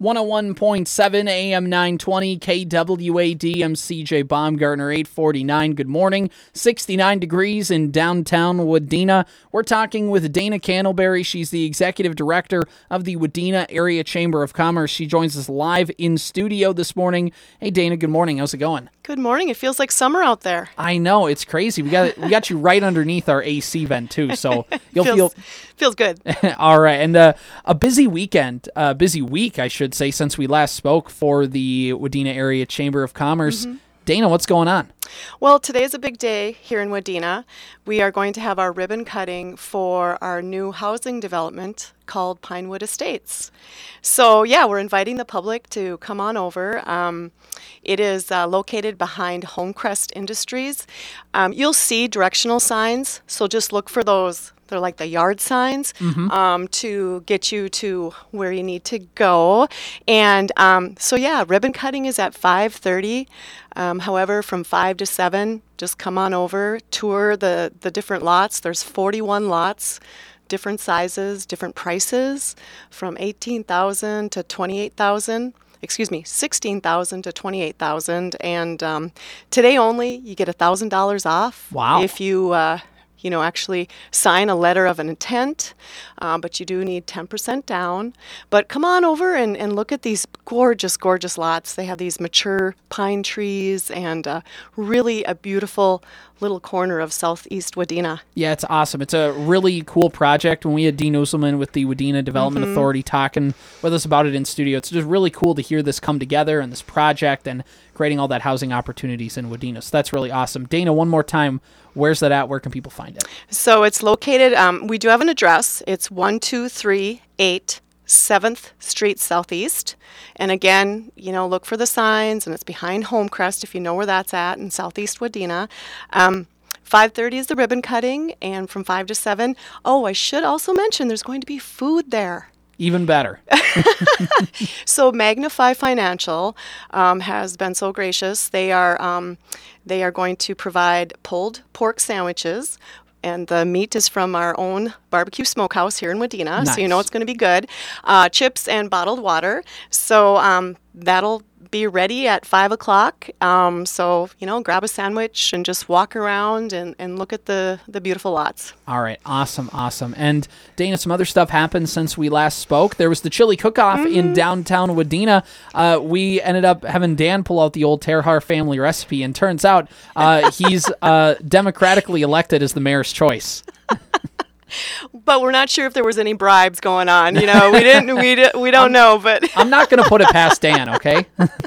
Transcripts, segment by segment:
101.7 AM 920 KWAD. I'm CJ Baumgartner, 849. Good morning. 69 degrees in downtown Wadena. We're talking with Dana Candleberry. She's the executive director of the Wadena Area Chamber of Commerce. She joins us live in studio this morning. Hey, Dana, good morning. How's it going? Good morning. It feels like summer out there. I know, it's crazy. We got you right underneath our AC vent too, so you'll feels good. All right, and a busy weekend, busy week, I should say, since we last spoke for the Wadena Area Chamber of Commerce. Mm-hmm. Dana, what's going on? Well, today's a big day here in Wadena. We are going to have our ribbon cutting for our new housing development called Pinewood Estates. So, yeah, we're inviting the public to come on over. It is located behind Homecrest Industries. You'll see directional signs, so just look for those. They're like the yard signs to get you to where you need to go. And ribbon cutting is at 5:30. However, from 5 to 7, just come on over, tour the different lots. There's 41 lots, different sizes, different prices, from $18,000 to $28,000. 16,000 to 28,000. And today only, you get $1,000 off. Wow. If you actually sign a letter of an intent, but you do need 10% down. But come on over and look at these gorgeous, gorgeous lots. They have these mature pine trees and really a beautiful little corner of southeast Wadena. Yeah, it's awesome. It's a really cool project. When we had Dean Usselman with the Wadena Development Authority talking with us about it in studio, it's just really cool to hear this come together and this project and creating all that housing opportunities in Wadena. So that's really awesome. Dana, one more time, where's that at? Where can people find it? So it's located, we do have an address. It's 1238 7th Street Southeast. And again, look for the signs, and it's behind Homecrest if you know where that's at in southeast Wadena. 5:30 is the ribbon cutting, and from 5 to 7. Oh, I should also mention there's going to be food there. Even better. So Magnify Financial has been so gracious. They are going to provide pulled pork sandwiches, and the meat is from our own barbecue smokehouse here in Wadena, Nice. So you know it's going to be good. Chips and bottled water. So that'll be ready at 5 o'clock. So grab a sandwich and just walk around and look at the beautiful lots. All right, awesome. And Dana, some other stuff happened since we last spoke. There was the chili cook-off in downtown Wadena. We ended up having Dan pull out the old Terhar family recipe, and turns out he's democratically elected as the mayor's choice. But we're not sure if there was any bribes going on. We don't know. But I'm not going to put it past Dan, okay?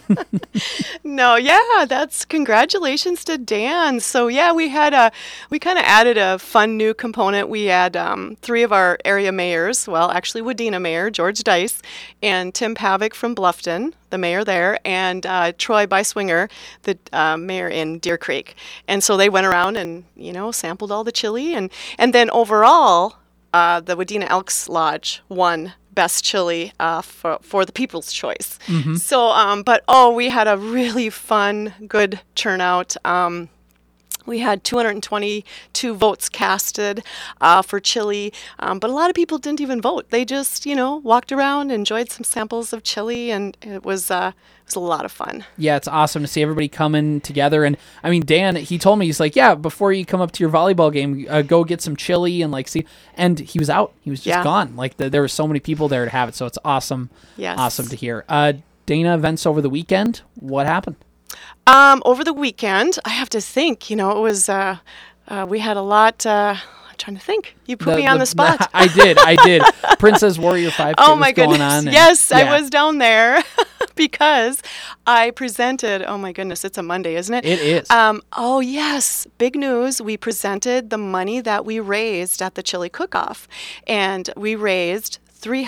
No, yeah, that's congratulations to Dan. So yeah, we kind of added a fun new component. We had 3 of our area mayors. Well, actually, Wadena Mayor George Dice and Tim Pavick from Bluffton, the mayor there, and Troy Beiswinger, the mayor in Deer Creek. And so they went around and sampled all the chili, and then overall, the Wadena Elks Lodge won best chili for the People's Choice. Mm-hmm. So, we had a really fun, good turnout. We had 222 votes casted for chili, but a lot of people didn't even vote. They just, walked around, enjoyed some samples of chili, and it was a lot of fun. Yeah, it's awesome to see everybody coming together. And I mean, Dan, he told me, he's like, yeah, before you come up to your volleyball game, go get some chili and see. And he was out. He was just gone. There were so many people there to have it. So it's awesome. Yes. Awesome to hear. Dana, events over the weekend. What happened? Over the weekend, I have to think, it was, we had a lot, I'm trying to think. You put me on the spot. I did. Princess Warrior 5 oh my goodness. Going on. Yes, yeah. I was down there because I presented, oh my goodness, it's a Monday, isn't it? It is. Oh yes, big news. We presented the money that we raised at the chili cook-off, and we raised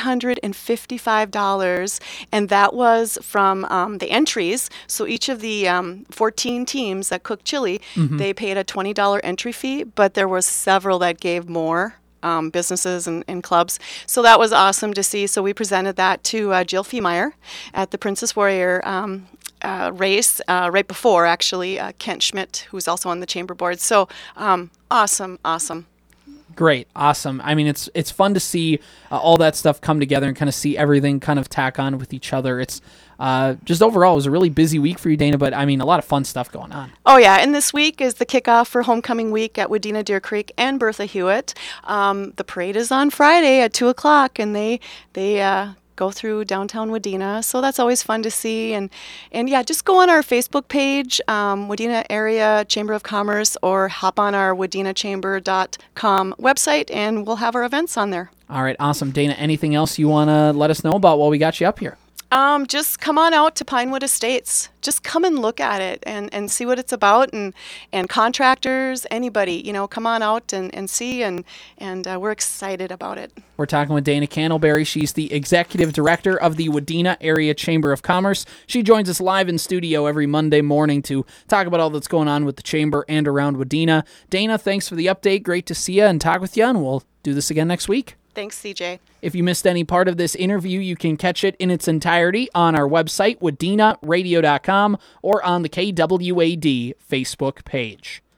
$355, and that was from the entries. So each of the 14 teams that cooked chili, they paid a $20 entry fee, but there were several that gave more. Businesses and clubs. So that was awesome to see. So we presented that to Jill Feemeyer at the Princess Warrior race right before, actually, Kent Schmidt, who's also on the chamber board. So awesome. Great. Awesome. I mean, it's fun to see all that stuff come together and kind of see everything kind of tack on with each other. It's just overall, it was a really busy week for you, Dana, but I mean, a lot of fun stuff going on. Oh, yeah. And this week is the kickoff for Homecoming Week at Wadena Deer Creek and Bertha Hewitt. The parade is on Friday at 2 o'clock, and they go through downtown Wadena, so that's always fun to see. And yeah, just go on our Facebook page, Wadena Area Chamber of Commerce, or hop on our wadenachamber.com website, and we'll have our events on there. All right, awesome. Dana, anything else you want to let us know about while we got you up here? Just come on out to Pinewood Estates. Just come and look at it and see what it's about, and contractors, anybody, come on out and see, and we're excited about it. We're talking with Dana Candleberry. She's the Executive Director of the Wadena Area Chamber of Commerce. She joins us live in studio every Monday morning to talk about all that's going on with the Chamber and around Wadena. Dana, thanks for the update. Great to see you and talk with you, and we'll do this again next week. Thanks, CJ. If you missed any part of this interview, you can catch it in its entirety on our website, wadenaradio.com, or on the KWAD Facebook page.